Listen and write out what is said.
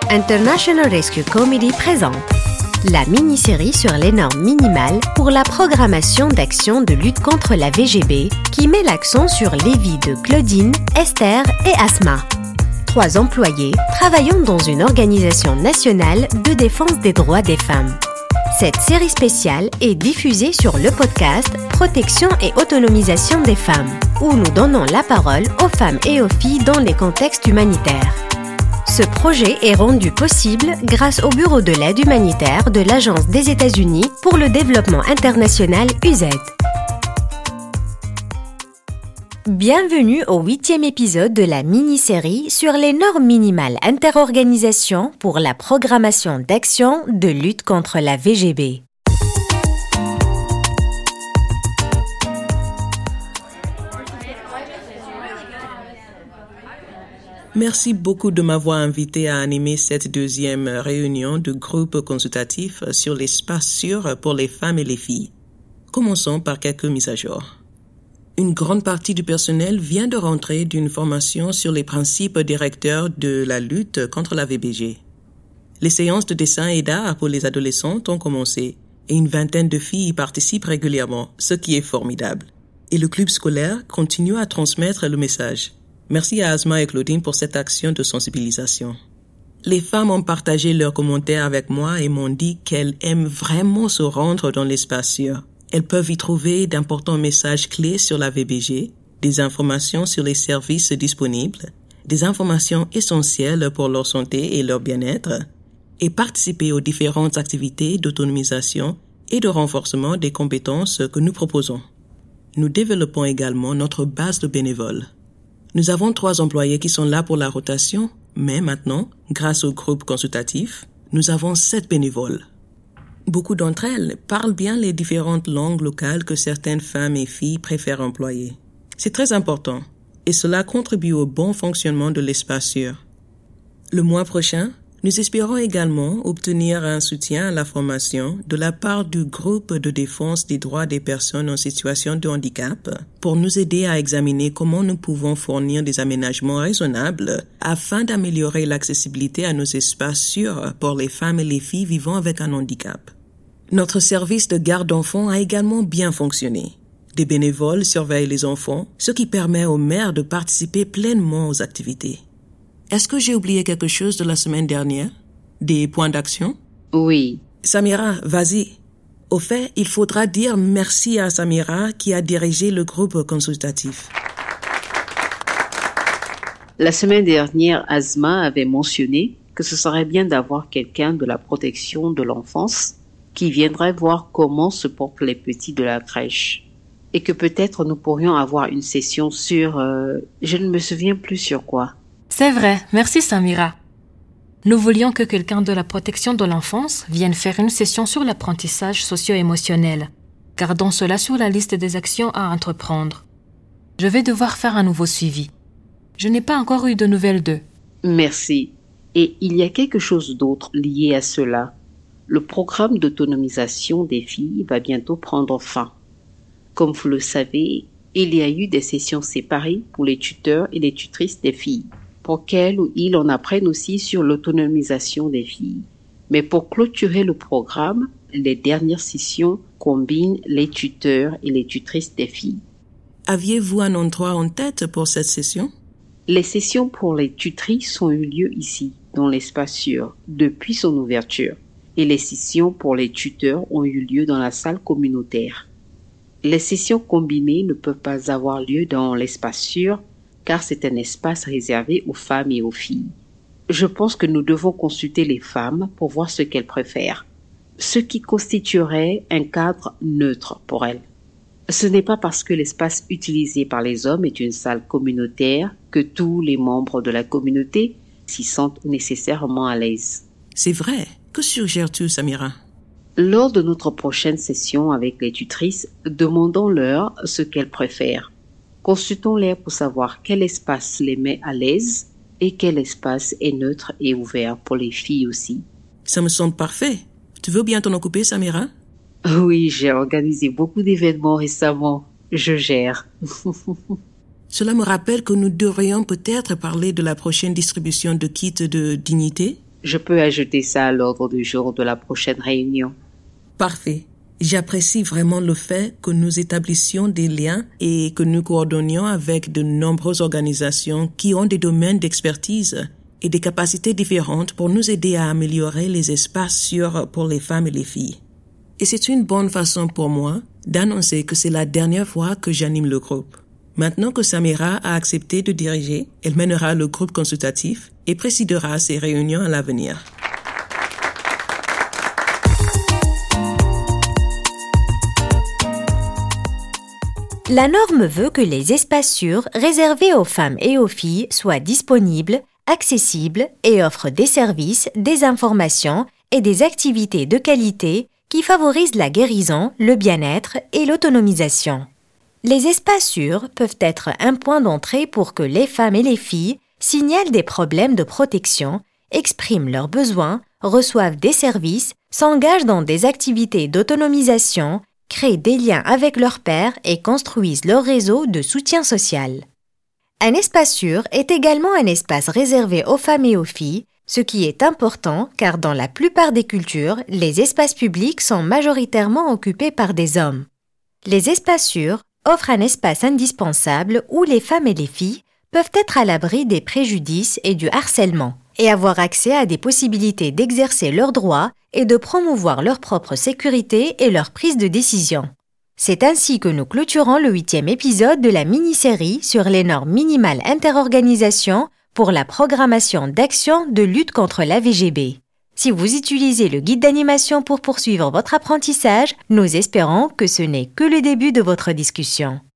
International Rescue Committee présente la mini-série sur les normes minimales pour la programmation d'actions de lutte contre la VGB qui met l'accent sur les vies de Claudine, Esther et Asma. 3 employés travaillant dans une organisation nationale de défense des droits des femmes. Cette série spéciale est diffusée sur le podcast Protection et autonomisation des femmes, où nous donnons la parole aux femmes et aux filles dans les contextes humanitaires. Ce projet est rendu possible grâce au Bureau de l'aide humanitaire de l'Agence des États-Unis pour le développement international USAID. Bienvenue au 8e épisode de la mini-série sur les normes minimales interorganisations pour la programmation d'actions de lutte contre la VGB. Merci beaucoup de m'avoir invité à animer cette 2e réunion du groupe consultatif sur l'espace sûr pour les femmes et les filles. Commençons par quelques mises à jour. Une grande partie du personnel vient de rentrer d'une formation sur les principes directeurs de la lutte contre la VBG. Les séances de dessin et d'art pour les adolescentes ont commencé et une vingtaine de filles y participent régulièrement, ce qui est formidable. Et le club scolaire continue à transmettre le message. Merci à Asma et Claudine pour cette action de sensibilisation. Les femmes ont partagé leurs commentaires avec moi et m'ont dit qu'elles aiment vraiment se rendre dans l'espace sûr. Elles peuvent y trouver d'importants messages clés sur la VBG, des informations sur les services disponibles, des informations essentielles pour leur santé et leur bien-être, et participer aux différentes activités d'autonomisation et de renforcement des compétences que nous proposons. Nous développons également notre base de bénévoles. Nous avons 3 employés qui sont là pour la rotation, mais maintenant, grâce au groupe consultatif, nous avons 7 bénévoles. Beaucoup d'entre elles parlent bien les différentes langues locales que certaines femmes et filles préfèrent employer. C'est très important, et cela contribue au bon fonctionnement de l'espace sûr. Le mois prochain, nous espérons également obtenir un soutien à la formation de la part du groupe de défense des droits des personnes en situation de handicap pour nous aider à examiner comment nous pouvons fournir des aménagements raisonnables afin d'améliorer l'accessibilité à nos espaces sûrs pour les femmes et les filles vivant avec un handicap. Notre service de garde d'enfants a également bien fonctionné. Des bénévoles surveillent les enfants, ce qui permet aux mères de participer pleinement aux activités. Est-ce que j'ai oublié quelque chose de la semaine dernière? Des points d'action? Oui. Samira, vas-y. Au fait, il faudra dire merci à Samira qui a dirigé le groupe consultatif. La semaine dernière, Asma avait mentionné que ce serait bien d'avoir quelqu'un de la protection de l'enfance qui viendrait voir comment se portent les petits de la crèche. Et que peut-être nous pourrions avoir une session sur... je ne me souviens plus sur quoi. C'est vrai, merci Samira. Nous voulions que quelqu'un de la protection de l'enfance vienne faire une session sur l'apprentissage socio-émotionnel. Gardons cela sur la liste des actions à entreprendre. Je vais devoir faire un nouveau suivi. Je n'ai pas encore eu de nouvelles d'eux. Merci. Et il y a quelque chose d'autre lié à cela. Le programme d'autonomisation des filles va bientôt prendre fin. Comme vous le savez, il y a eu des sessions séparées pour les tuteurs et les tutrices des filles, pour qu'elles ou ils en apprennent aussi sur l'autonomisation des filles. Mais pour clôturer le programme, les dernières sessions combinent les tuteurs et les tutrices des filles. Aviez-vous un endroit en tête pour cette session? Les sessions pour les tutrices ont eu lieu ici, dans l'espace sûr, depuis son ouverture. Et les sessions pour les tuteurs ont eu lieu dans la salle communautaire. Les sessions combinées ne peuvent pas avoir lieu dans l'espace sûr, car c'est un espace réservé aux femmes et aux filles. Je pense que nous devons consulter les femmes pour voir ce qu'elles préfèrent, ce qui constituerait un cadre neutre pour elles. Ce n'est pas parce que l'espace utilisé par les hommes est une salle communautaire que tous les membres de la communauté s'y sentent nécessairement à l'aise. C'est vrai. Que suggères-tu, Samira? Lors de notre prochaine session avec les tutrices, demandons-leur ce qu'elles préfèrent. Consultons-les pour savoir quel espace les met à l'aise et quel espace est neutre et ouvert pour les filles aussi. Ça me semble parfait. Tu veux bien t'en occuper, Samira? Oui, j'ai organisé beaucoup d'événements récemment. Je gère. Cela me rappelle que nous devrions peut-être parler de la prochaine distribution de kits de dignité. Je peux ajouter ça à l'ordre du jour de la prochaine réunion. Parfait. J'apprécie vraiment le fait que nous établissions des liens et que nous coordonnions avec de nombreuses organisations qui ont des domaines d'expertise et des capacités différentes pour nous aider à améliorer les espaces sûrs pour les femmes et les filles. Et c'est une bonne façon pour moi d'annoncer que c'est la dernière fois que j'anime le groupe. Maintenant que Samira a accepté de diriger, elle mènera le groupe consultatif et présidera ses réunions à l'avenir. La norme veut que les espaces sûrs réservés aux femmes et aux filles soient disponibles, accessibles et offrent des services, des informations et des activités de qualité qui favorisent la guérison, le bien-être et l'autonomisation. Les espaces sûrs peuvent être un point d'entrée pour que les femmes et les filles signalent des problèmes de protection, expriment leurs besoins, reçoivent des services, s'engagent dans des activités d'autonomisation, créent des liens avec leurs pairs et construisent leur réseau de soutien social. Un espace sûr est également un espace réservé aux femmes et aux filles, ce qui est important car dans la plupart des cultures, les espaces publics sont majoritairement occupés par des hommes. Les espaces sûrs offrent un espace indispensable où les femmes et les filles peuvent être à l'abri des préjudices et du harcèlement et avoir accès à des possibilités d'exercer leurs droits et de promouvoir leur propre sécurité et leur prise de décision. C'est ainsi que nous clôturons le 8e épisode de la mini-série sur les normes minimales interorganisation pour la programmation d'actions de lutte contre la VGB. Si vous utilisez le guide d'animation pour poursuivre votre apprentissage, nous espérons que ce n'est que le début de votre discussion.